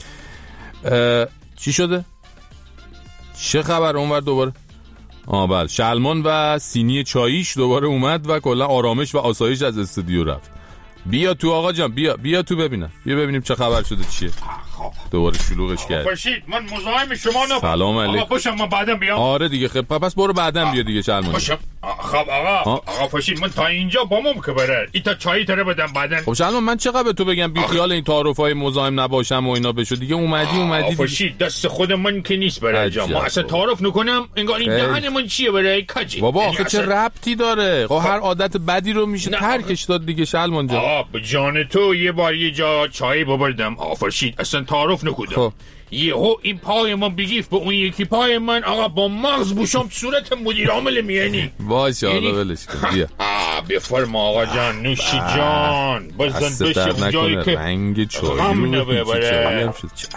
چی شده؟ چه خبر اونور دوباره؟ بله، شلمان و سینی چاییش دوباره اومد و کلا آرامش و آسایش از استودیو رفت. بیا تو آقا جان، بیا تو ببینم، بیا ببینیم چه خبر شده، چیه دوباره شلوغش کرد. باشید من مزاحم شما نبودم. سلام علیکم. آقا باشم من بعدم بیام. آره دیگه، خب پس برو بعدم بیا دیگه شلمان. باشم. خب آقا فاشید من تا اینجا بامم که بره ایتا چایی تره بدم بعدن. خب شلمان من چقدر به تو بگم بی خیال این تعارفای مزاحم نباشم و اینا بشو دیگه. اومدی فاشید دست خود من که نیست بره جا، ما اصلا تعارف نکنم انگار این دهن من چیه بره کاجی. بابا آخه چه ربطی داره؟ خب هر عادت بدی رو میشه ترکش داد دیگه شلمان جان. آقا به جان تو یه بار یه جا چای ببردم فاشید اصلا تعارف نکردم. یهو این پای من بگیف به اون یکی پای من، آقا با مغز بوشم صورت مدیر عامل میانی. باشه حالا ولش کن بیا. بفرما آقا جان، نوشی جان بزن بشه اون جایی که رنگ چای غم نبره.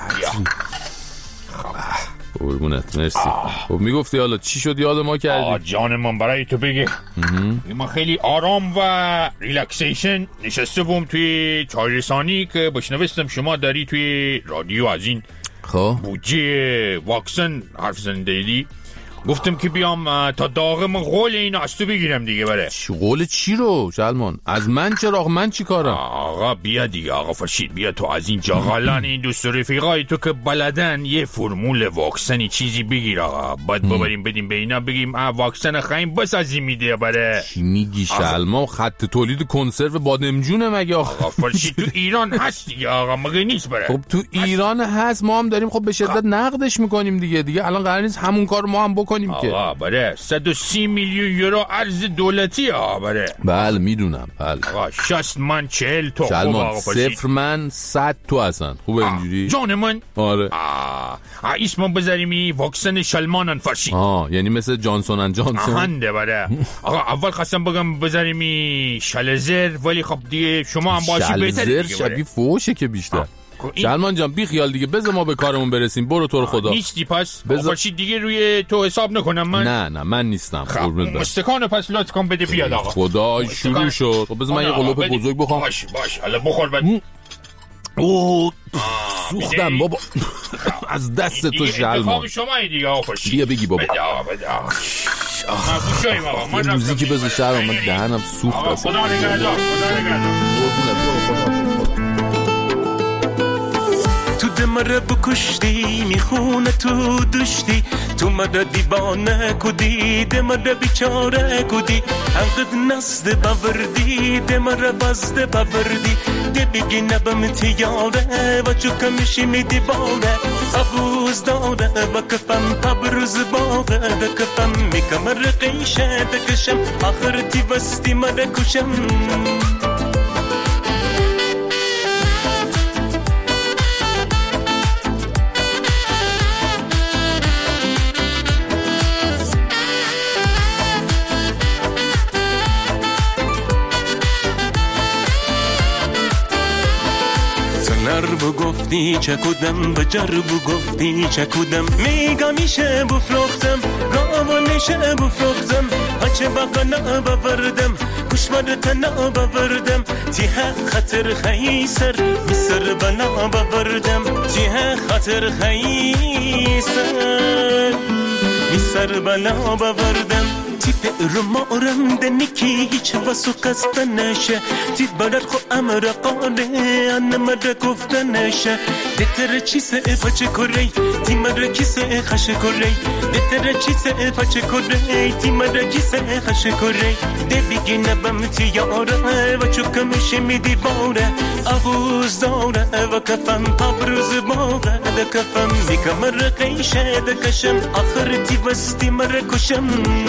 قربونت مرسی. خب میگفتی حالا چی شد یاد ما کردی؟ جان من برای تو بگه من خیلی آرام و ریلکسیشن نشسته بوم توی چای رسانی که بشنوستم شما داری توی رادیو از این بودجه واکسن حرف زندگی، گفتم که بیام تا داغ من قول اینو از تو بگیرم دیگه. بره قول چی رو شلمان؟ از من چرا؟ من چی کارم؟ آقا بیا دیگه آقا فرشید، بیا تو از این جاغالان این دوست رفیقای تو که بلدن یه فرمول واکسنی چیزی بگیر آقا، باید ببریم بدیم به اینا بگیم واکسن خواهیم بسازیم میده. بره چی میگی شلمان؟ خط تولید کنسرو بادمجونه مگه آقا فرشید؟ تو ایران هست دیگه آقا، مگه نیست؟ بره خب تو ایران هست، ما هم داریم خب به شدت نقدش میکنیم دیگه الان قرار نیست همون کار ما هم بکنیم که. آقا بره 130 میلیون یورو ارز دولتی آقا بره. بله میدونم بله. آقا 60 من 40 تو شلمان 0 من 100 تو هستن. خوبه اینجوری؟ جان من آره. اسمم بذاریم واکسن شلمانن فرشید. یعنی مثل جانسون ان جانسون. هنده بره آقا اول خواستم بگم بذاریم شلزر، ولی خب دیگه شما هم باشی بهتره دیگه. شلزر شبیه فوشه که بیشتر. شلمان جان بی خیال دیگه، بذار ما به کارمون برسیم. برو تو رو خدا. نیستی پس فرشید دیگه روی تو حساب نکنم من. نه من نیستم. قربونت برم. مستکانو پس لطف کن بده بیاد آقا. خدا شروع شد. خب بذار من یه قلوپ بزرگ بخوام. باش حالا بخور بعد. سوختم بابا از دست تو شلمان. شما دیگه آقا فرشید. بیا بگی بابا. بده گوشاییم آقا. ما موزیکی بذار شهر من دهنم سوخت است. خدا نگهدار. تو مرا بکشتی میخونه تو دشتی تو مرا دیوانه کدی ده مرا بیچاره کدی انقدر نزد بوردی ده مرا بزده بوردی ده بگی نبم تیاره و چو کمشی میدی باره عبوز داره و کفم پبرز باقه ده کفم میکم رقیشه ده کشم آخرتی وستی مرا کشم بو گفتی چکودم به جربو گفتی چکودم میگم میشه بفروختم راونشه بفروختم هچه بقا نبوردم کشمرت نبوردم تیه خطر خیسر میسر بنا بوردم تیه خطر خیسر میسر بنا بوردم تی رمارم دنیکی هیچ واسو قصدنشه تی برد خو امر قانه انمر گفتنشه دتر چیسه پچه کری تی مر کیسه خش کری دتر چیسه پچه کری تی مر کیسه خش کری ده بیگی نبم تی یاره و چو کمشی میدی باره آغوز داره و کفم پبرز باغه ده کفم میکم رقیشه ده کشم آخر تی وستی مر کشم.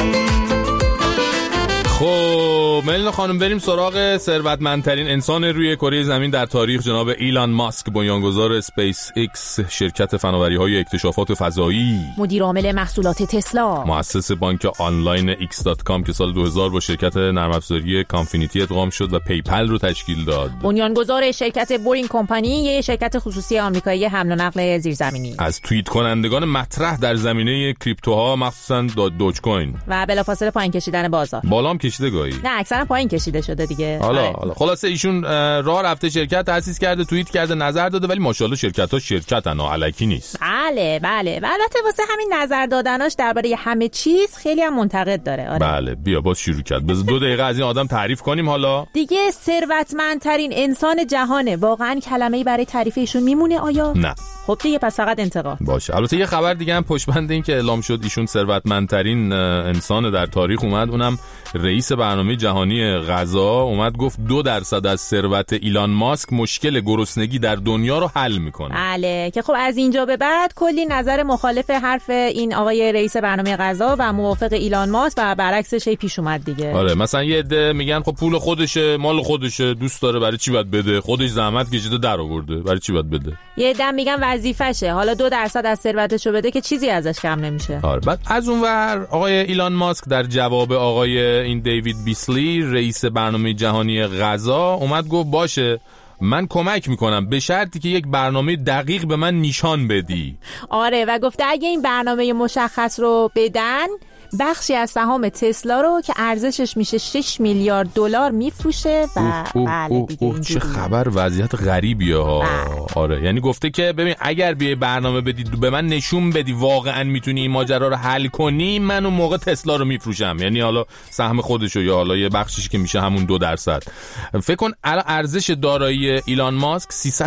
خب ملینا خانم بریم سراغ ثروتمندترین انسان روی کره زمین در تاریخ، جناب ایلان ماسک، بنیانگذار اسپیس ایکس، شرکت فناوری‌های اکتشافات فضایی، مدیر عامل محصولات تسلا، مؤسس بانک آنلاین x.com که سال 2000 با شرکت نرم افزاری کانفینیتی ادغام شد و پیپل رو تشکیل داد، بنیانگذار شرکت بورینگ کمپانی، یک شرکت خصوصی آمریکایی حمل و نقل زیرزمینی، از توییت کنندگان مطرح در زمینه کریپتوها مخصوصا دوج کوین و بلافاصله پایین کشیدن بازار. بالام کشیده گاهی، نه اکثرا پایین کشیده شده دیگه. حالا خلاصه ایشون راه رفته، شرکت تأسیس کرده، توییت کرده، نظر داده، ولی ماشاءالله شرکت‌ها شرکتن، الکی نیست. بله البته واسه همین نظر دادناش درباره همه چیز خیلی هم منتقد داره. آره. بله بیا باز شروع کرد. بذار 2 دقیقه از این آدم تعریف کنیم. حالا دیگه ثروتمندترین انسان جهانه، واقعا کلمه‌ای برای تعریف ایشون میمونه آیا؟ نه. خب دیگه پس فقط انتقاد باشه. البته یه خبر دیگه هم پشت این که اعلام شد ایشون ثروتمندترین انسان در تاریخ اومد، اونم رئیس برنامه جهانی غذا اومد گفت 2% از ثروت ایلان ماسک مشکل گرسنگی در دنیا رو حل میکنه. بله که خب از اینجا به بعد کلی نظر مخالف حرف این آقای رئیس برنامه غذا و موافق ایلان ماسک و برعکسش پیش اومد دیگه. آره مثلا یه عده میگن خب پول خودشه، مال خودشه، دوست داره، برای چی باید بده؟ خودش زحمت کشیده در آورده، برای چی باید بده؟ یه عده میگن وظیفشه، حالا 2% از ثروتشو بده که چیزی ازش کم نمیشه. آره بعد از اونور آقای ایلان ماسک در جواب آقای این دیوید بیسلی رئیس برنامه جهانی غذا اومد گفت باشه من کمک میکنم به شرطی که یک برنامه دقیق به من نشان بدی. آره و گفته اگه این برنامه مشخص رو بدن بخشی از سهام تسلا رو که ارزشش میشه 6 میلیارد دلار میفروشه و بله دیگه چه خبر وضعیت غریبیه ها. آره یعنی گفته که ببین اگر بیای برنامه بدی به من نشون بدی واقعا میتونی این ماجرا رو حل کنی، من اون موقع تسلا رو میفروشم، یعنی حالا سهم خودشو یا حالا یه بخشش که میشه همون 2%. فکر کن الان ارزش دارایی ایلان ماسک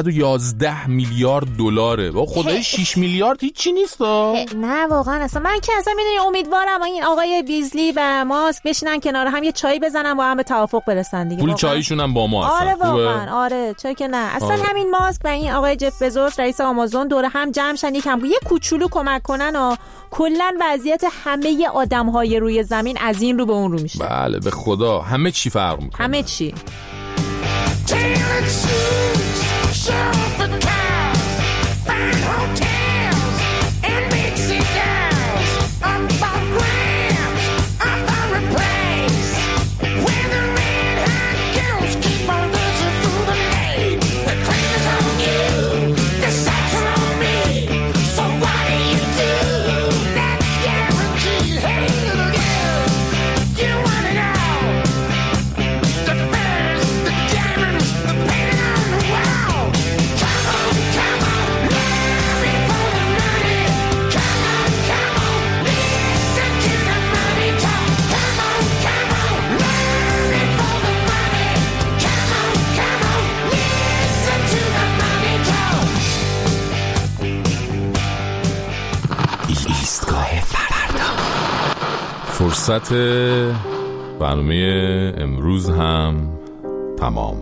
311 میلیارد دلاره. با خدای 6 میلیارد هیچی نیست. نه واقعا اصلا من که اصلا میدونی امیدوارم این آقای بیزلی و ماسک بشینن کنار هم یه چای بزنن با هم به توافق برسن دیگه. پول چایشون هم با ما هستن. آره واقعا آره چرا که نه. اصلا همین ماسک و این آقای جف بزوس رئیس آمازون دوره هم جمع شن یکم یه کوچولو کمک کنن و کلا وضعیت همه آدم‌های روی زمین از این رو به اون رو میشه. بله به خدا همه چی فرق میکنه. همه چی. فرصت برنامه امروز هم تمام.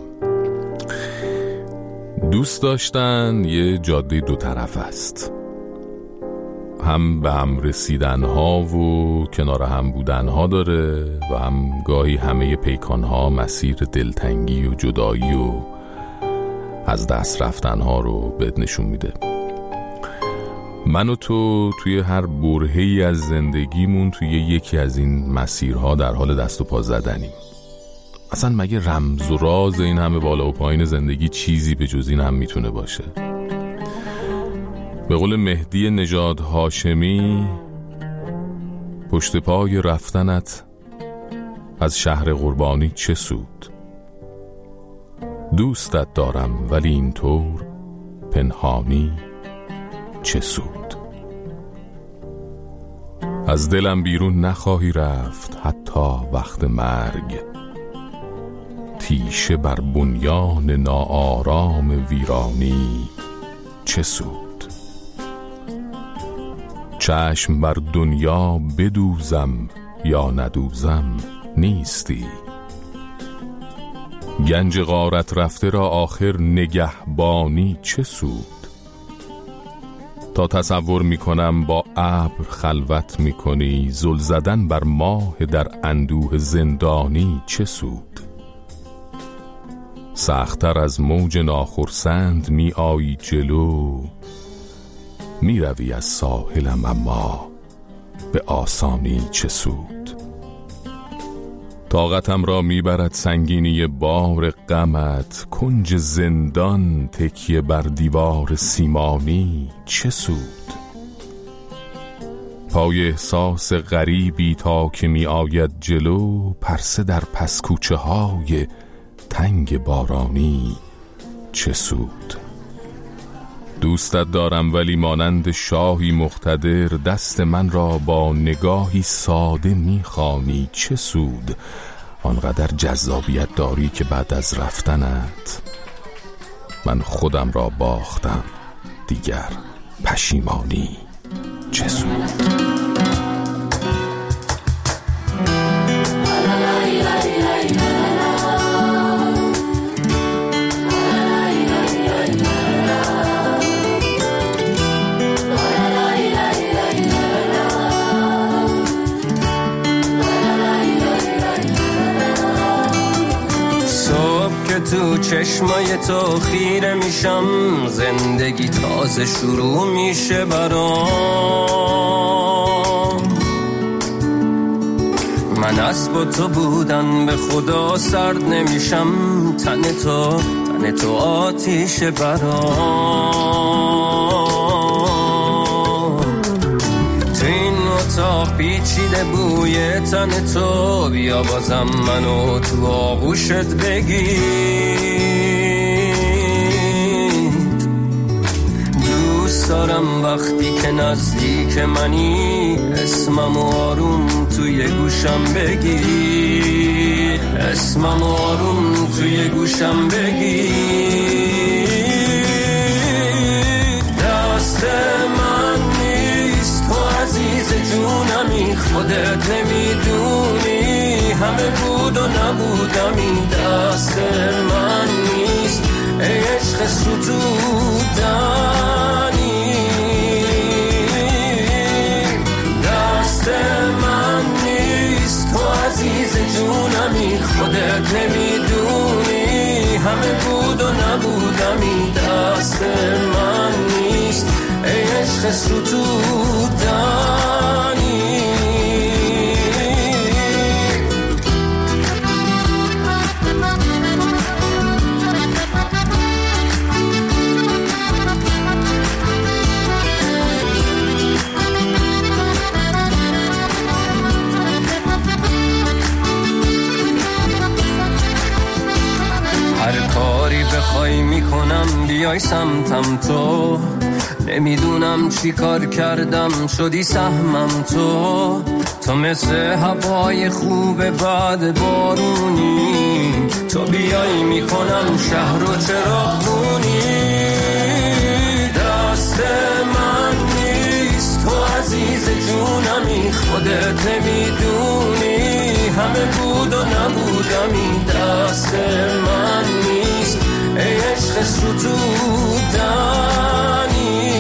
دوست داشتن یه جاده دو طرف است، هم به هم رسیدن ها و کنار هم بودن ها داره و هم گاهی همه پیکان ها مسیر دلتنگی و جدایی و از دست رفتن ها رو بهت نشون میده. من و تو توی هر برهه‌ای از زندگیمون توی یکی از این مسیرها در حال دست و پا زدنیم. اصلا مگه رمز و راز این همه بالا و پایین زندگی چیزی به جز این هم میتونه باشه؟ به قول مهدی نژاد هاشمی، پشت پای رفتنت از شهر قربانی چه سود؟ دوستت دارم ولی اینطور پنهانی چه سود؟ از دلم بیرون نخواهی رفت حتی وقت مرگ، تیشه بر بنیان ناآرام ویرانی چه سود؟ چشم بر دنیا بدوزم یا ندوزم نیستی، گنج غارت رفته را آخر نگهبانی چه سود؟ تا تصور میکنم با ابر خلوت میکنی، زل زدن بر ماه در اندوه زندانی چه سود؟ سخت‌تر از موج ناخرسند می آیی جلو، می روی از ساحلم اما به آسانی چه سود؟ طاقتم را می برد سنگینی بار غمت، کنج زندان تکیه بر دیوار سیمانی چه سود؟ پای احساس غریبی تا که می آید جلو، پرسه در پس کوچه های تنگ بارانی چه سود؟ دوستت دارم ولی مانند شاهی مقتدر، دست من را با نگاهی ساده میخوانی چه سود؟ آنقدر جذابیت داری که بعد از رفتنت من خودم را باختم، دیگر پشیمانی چه سود؟ تو چشمای تو خیره میشم، زندگی تازه شروع میشه برام. من از با تو بودن به خدا سرد نمیشم، تن تو آتیشه برام. تو این اتاق پیچیده بوی تن تو، بیا بازم منو تو آغوشت بگیر. دوست دارم وقتی که نزدیک منی، اسمم آروم توی گوشم بگیر، اسمم آروم توی گوشم بگیر. دست من نیست تو عزیز جونمی، خودت نمیدونی همه بود و نبودمی. دست من نیست ای عشق ستودنی، دست من نیست تو عزیز جونمی، خودت نمیدونی همه بود و نبودمی. دست من نیست ای عشق ستودنی. بخوای میکنم بیای سمتم تو، نمیدونم چی کار کردم شدی سهمم تو مثل هوای خوب بعد بارونی، تو بیای میکنم شهر و چراغونی. دست من نیست تو عزیز جونمی، خودت نمیدونی ستودنی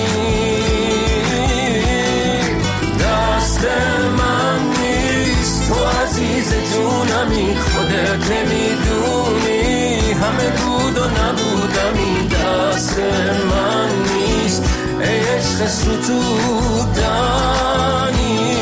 دست من نیست، تو عزیز جونمی، خودت نمیدونی همه بود و نبودمی. دست من نیست ای عشق ستودنی.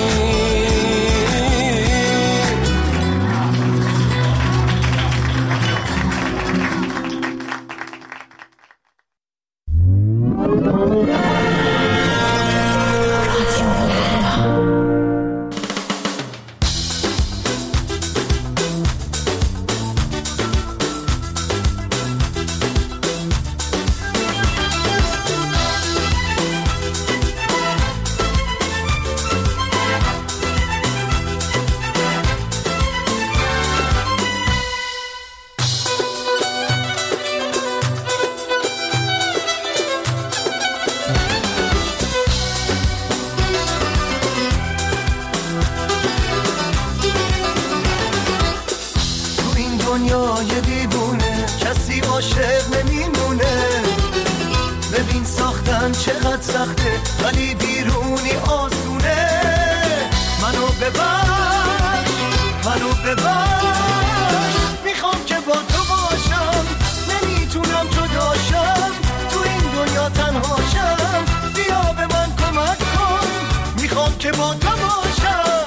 دنیای دیوونه کسی عاشق نمیمونه. ببین ساختن چقدر سخته ولی بیرونی آسونه. منو ببخش میخوام که با تو باشم، نمیتونم جداشم، تو این دنیا تنهاشم. بیا به من کمک کن، میخوام که با تو باشم.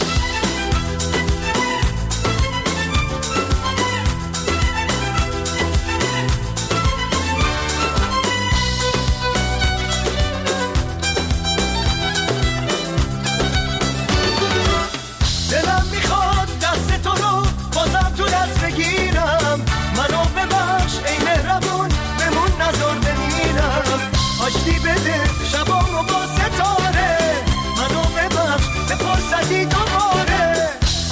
آشتی بده شبامو با ستاره، منو ببخش به فرصتی دوباره.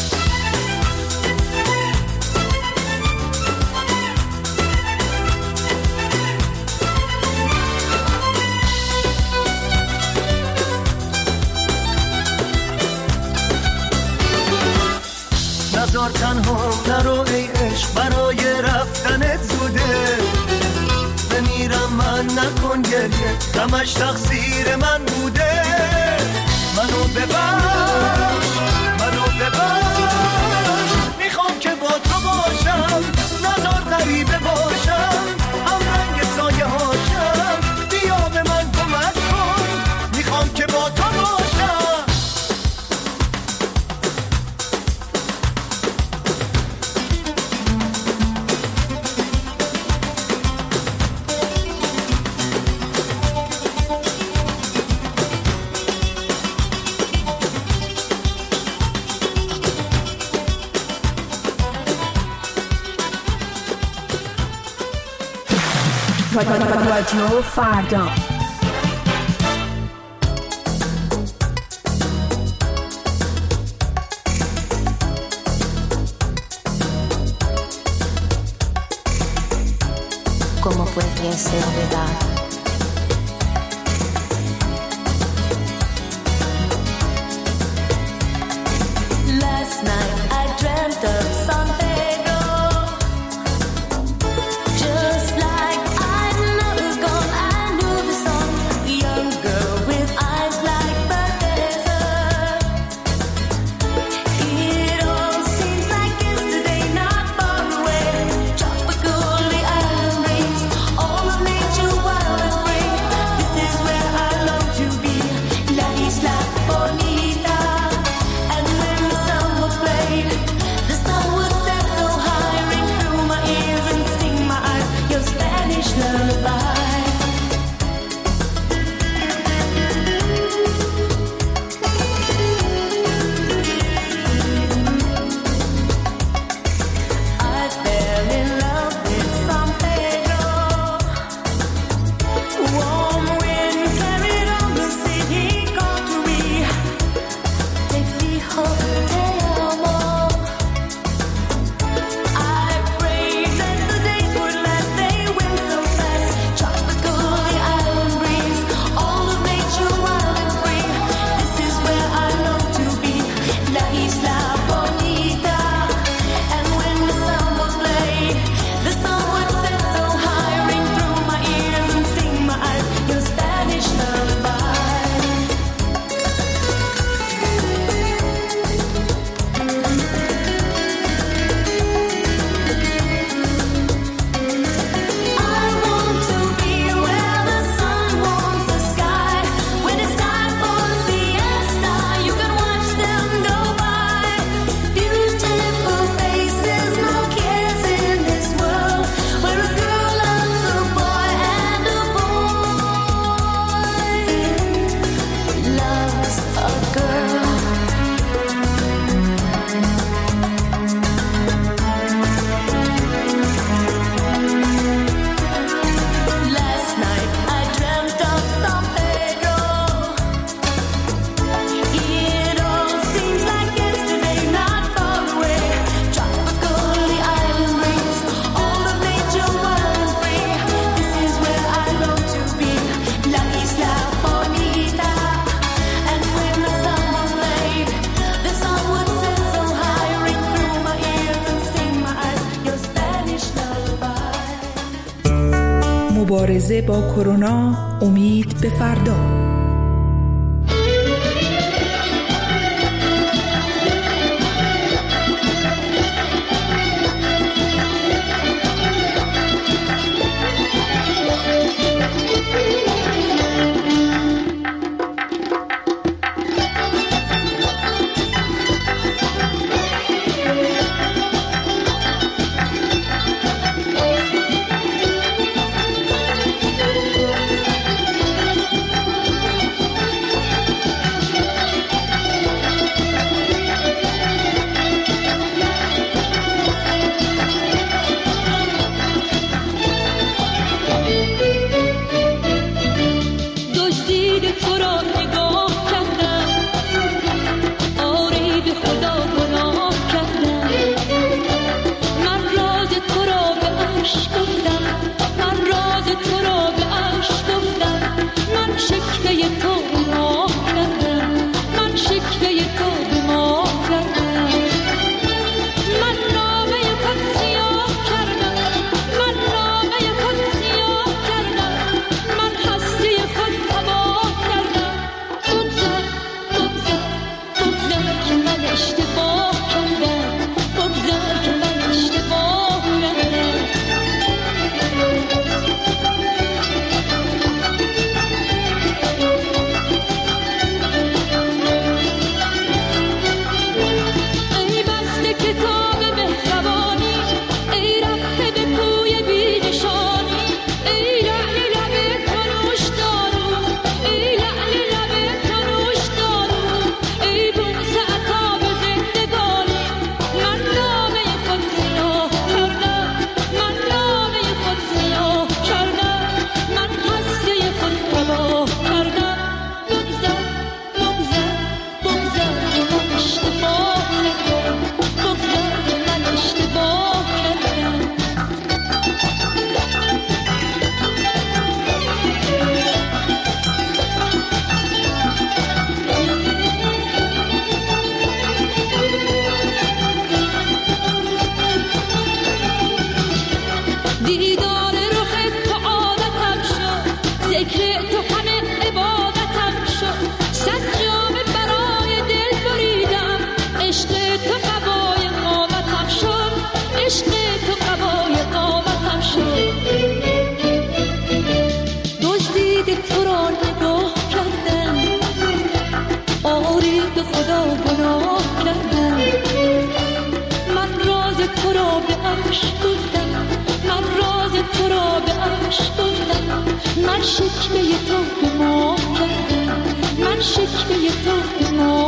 نزار تنها نرو ای عشق، برای رفتنت زوده. بمیرم من نکن گریه، غمش تقصیر من بوده. منو ببخش میخوام که با تو باشم، نزار غریبه باشم، هم رنگ سایه هاشم. بیا به من کمک کن، میخوام که با تو باشم. رادیو فردا. ¿Cómo pudiese olvidar? Last night I dreamt of San Pedro. Just like I never gone, I knew the song. A young girl with eyes like the desert. It all seems like yesterday, not far away. Tropical, the island breeze, all of nature wild. مبارزه با کرونا، امید به فردا. شکوه تو به ما کردم، من شکوه تو به ما